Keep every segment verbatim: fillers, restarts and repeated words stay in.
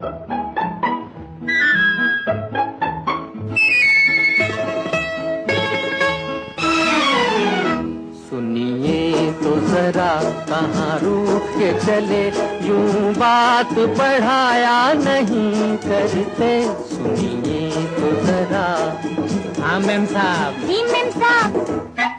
सुनिए तो जरा कहाँ रूठ के चले, यूं बात बढ़ाया नहीं करते। सुनिए तो जरा। हाँ मेम साहब। जी मेम साहब।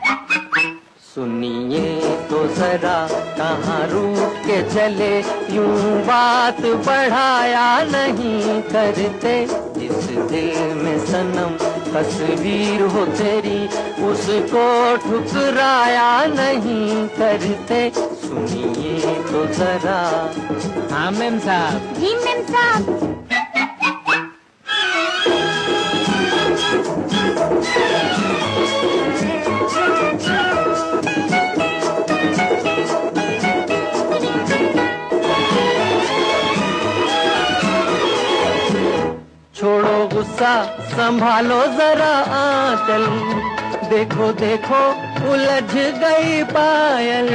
सुनिए तो जरा कहाँ रूठ के चले, यूं बात बढ़ाया नहीं करते। जिस दिल में सनम तस्वीर हो तेरी, उसको ठुकराया नहीं करते। सुनिए तो जरा। हाँ मेम साहब। जी मेम साहब। छोड़ो गुस्सा संभालो जरा आंचल, देखो देखो उलझ गई पायल।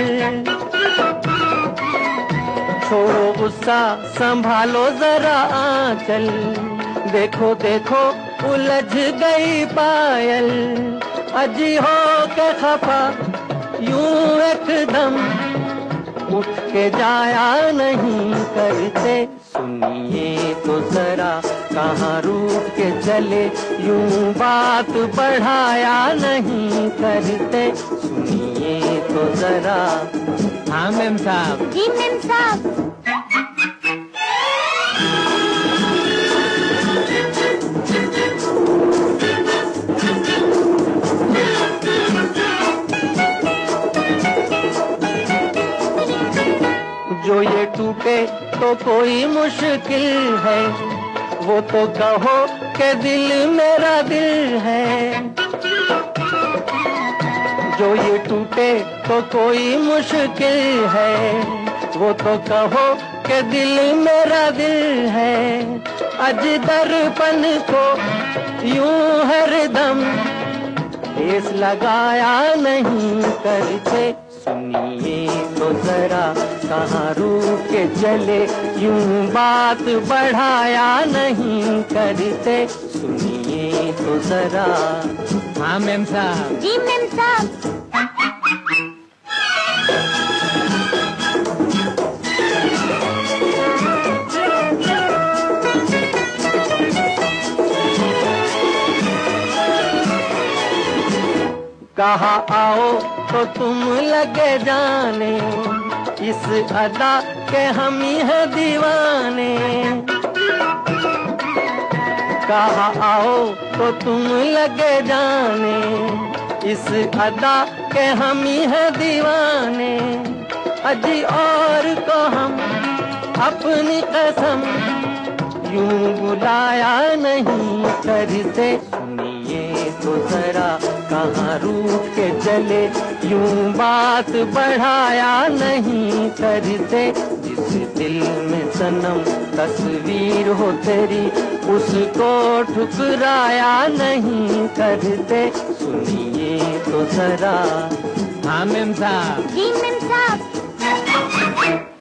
छोड़ो गुस्सा संभालो जरा आंचल, देखो देखो उलझ गई पायल। अजी हो के खफा यूं एकदम उठ के जाया नहीं करते। सुनिए तो जरा कहाँ रूठ के चले, यूं बात बढ़ाया नहीं करते। सुनिए तो जरा। हाँ मेम साहब। जी मेम साहब। जो ये टूटे तो कोई मुश्किल है, वो तो कहो के दिल मेरा दिल है। जो ये टूटे तो कोई मुश्किल है, वो तो कहो के दिल मेरा दिल है। अज दर्पण को यूं हरदम ठेस लगाया नहीं करते। सुनिए तो जरा कहाँ रूठ के चले, यूं बात बढ़ाया नहीं करते। सुनिए तो जरा। हाँ मेम साहब। जी मेम साहब। कहा आओ तो तुम लगे जाने, इस अदा के हम ही हैं दीवाने। कहा आओ तो तुम लगे जाने, इस अदा के हम ही हैं दीवाने। अजी और को हम अपनी कसम यूं बुलाया नहीं करते। सुनिए तो जरा कहाँ रूठ के चले, यूं बात बढ़ाया नहीं करते। जिस दिल में सनम तस्वीर हो तेरी, उसको ठुकराया नहीं करते। सुनिए तो जरा। हाँ मेम साहब। जी मेम साहब।